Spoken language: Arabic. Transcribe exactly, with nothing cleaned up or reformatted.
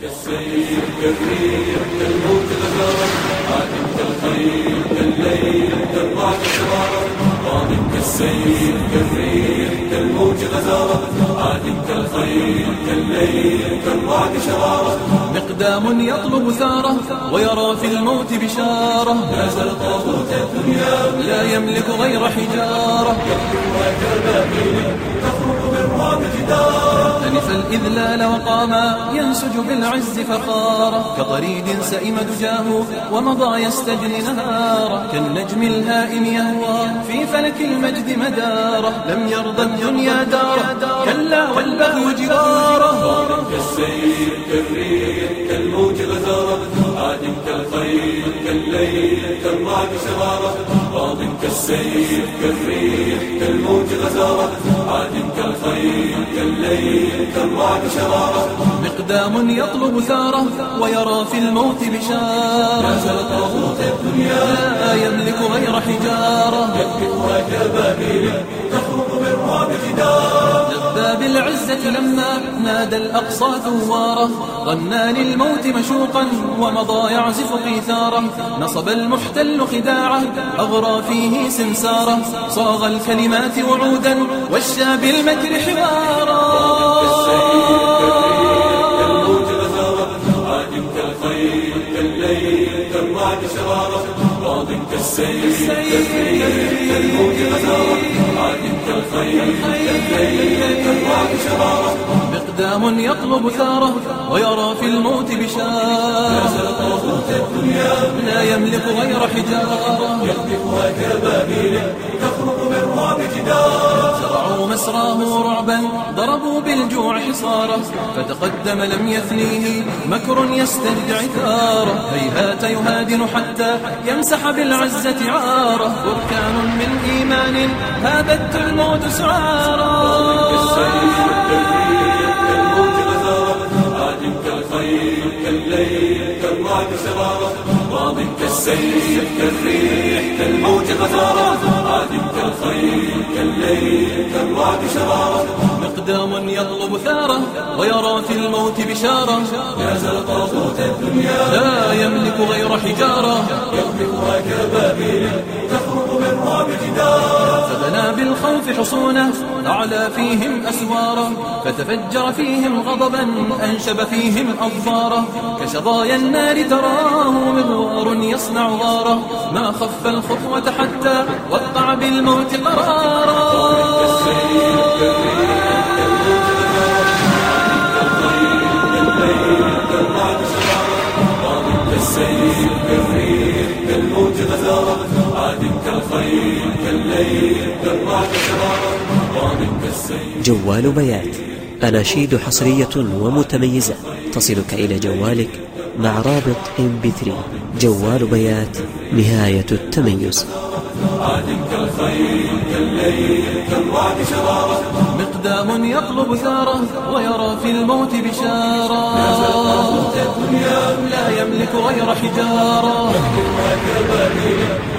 كالسيف كالريح كالموت غزارة عادم كالخيل كالليل كالرعد شرارة قادم كالسيف كالريح كالموت غزارة عادم كالخيل كالليل كالرعد شرارة مقدام يطلب ثاره ويرى في الموت بشارة نازل طاغوت الدنيا لا يملك غير حجارة يقتلها كالبابيل تخرق بالرعب جدارا أنف الإذلال وقاما ينسج بالعز فخارا كطريد سئم دجاه ومضى يستجني نهارا كالنجم الهائم يهوى في فلك المجد مدارا لم يرضى الدنيا دارا كلا والبغي جدارا كالسيف كالريح كالموج غزارة عادم كالخيل كالليل كالرعد شرارة راض كالسيف كالريح كالموج غزارة عادم كالخيل كالليل كالرعد شرارة مقدام يطلب ثاره ويرى في الموت بشارة نازل طاغوت الدنيا لا يملك غير حجارة يكبتها كبابيل تخرق بالرعب جدارا لبى بالعزة لما نادى الأقصى ثواره غنى للموت مشوقا ومضى يعزف قيثاره نصب المحتل خداعه أغرى فيه سمساره صاغ الكلمات وعودا والشاب المكر حوارا كالرعد شرارة راض كالسيف كالموت غزارة عادم كالخيل كالليل كالرعد شرارة مقدام يطلب ثاره ويرى في الموت بشارة نازل طاغوت الدنيا لا يملك غير حجارة يقذفها كبابيل تخرق بالرعب جدارا زرعوا مسراه رعبا ضربوا بالجوع حصارا فتقدم لم يثنيه مكر يسترجع ثاره هيهات يهادن حتى يمسح بالعزة عاره بركان من إيمان هابت الموت سعارا كالليل كالرعد شرارة راض كالسيف كالريح كالموج غزارة عادم كالخيل كالليل كالرعد شرارة مقدام يطلب ثاره ويرى في الموت بشارة نازل طاغوت الدنيا لا يملك غير حجارة يقذفها كبابيل تخرق بالرعب جدارا فبنى بالخوف حصونه أعلى فيهم أسوارا فتفجر فيهم غضبا أنشب فيهم أظفارا كشظايا النار تراه مغوار يصنع غارا ما خف الخطوة حتى وقع بالموت قرارا كالسيف كالريح كالموج غزارة عادم كالخيل كالليل كالرعد شرارة راض كالسيف. جوال بيات، أناشيد حصرية ومتميزة تصلك إلى جوالك مع رابط إم بي ثري. جوال بيات، نهاية التميز. عادم كالخيل كالليل كالرعد شرارة مقدام يطلب ثاره ويرى في الموت بشارة نازل طاغوت الدنيا لا يملك غير حجارة يقذفها كبابيل